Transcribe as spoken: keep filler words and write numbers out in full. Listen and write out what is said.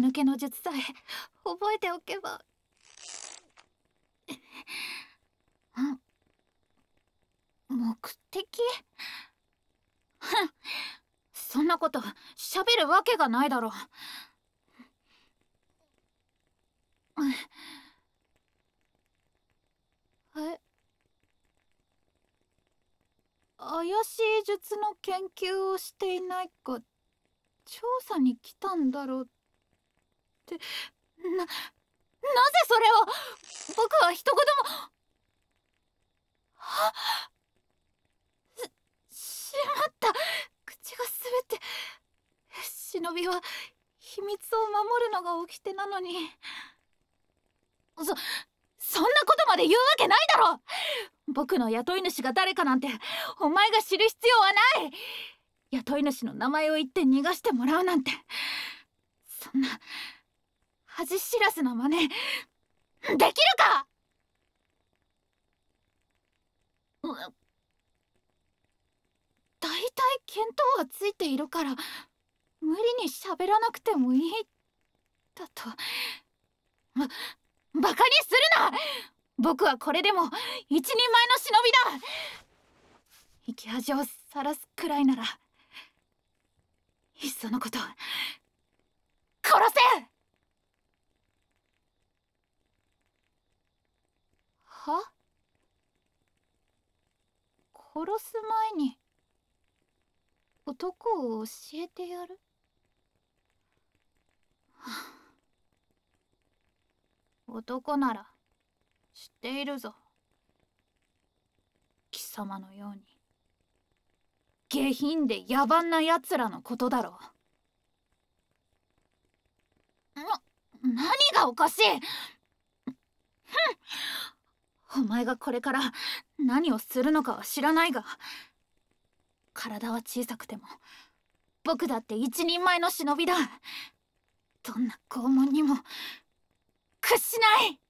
抜けの術さえ覚えておけば。ん目的？ふん、そんなこと喋るわけがないだろう。え、怪しい術の研究をしていないか調査に来たんだろうって。な、なぜそれを。僕は一言も。はし、しまった。口が滑って。忍びは秘密を守るのが掟なのに。そ、そんなことまで言うわけないだろ。僕の雇い主が誰かなんてお前が知る必要はない。雇い主の名前を言って逃がしてもらうなんて、そんな恥知らずな真似できるか。大体見当はついているから無理に喋らなくてもいいだと。ば、バカにするな。僕はこれでも一人前の忍びだ。生き恥をさらすくらいならいっそのこと殺せ。は？殺す前に男を教えてやる？男なら知っているぞ。貴様のように下品で野蛮な奴らのことだろう。な、何がおかしい。ふん、お前がこれから何をするのかは知らないが、体は小さくても僕だって一人前の忍びだ。どんな拷問にも屈しない。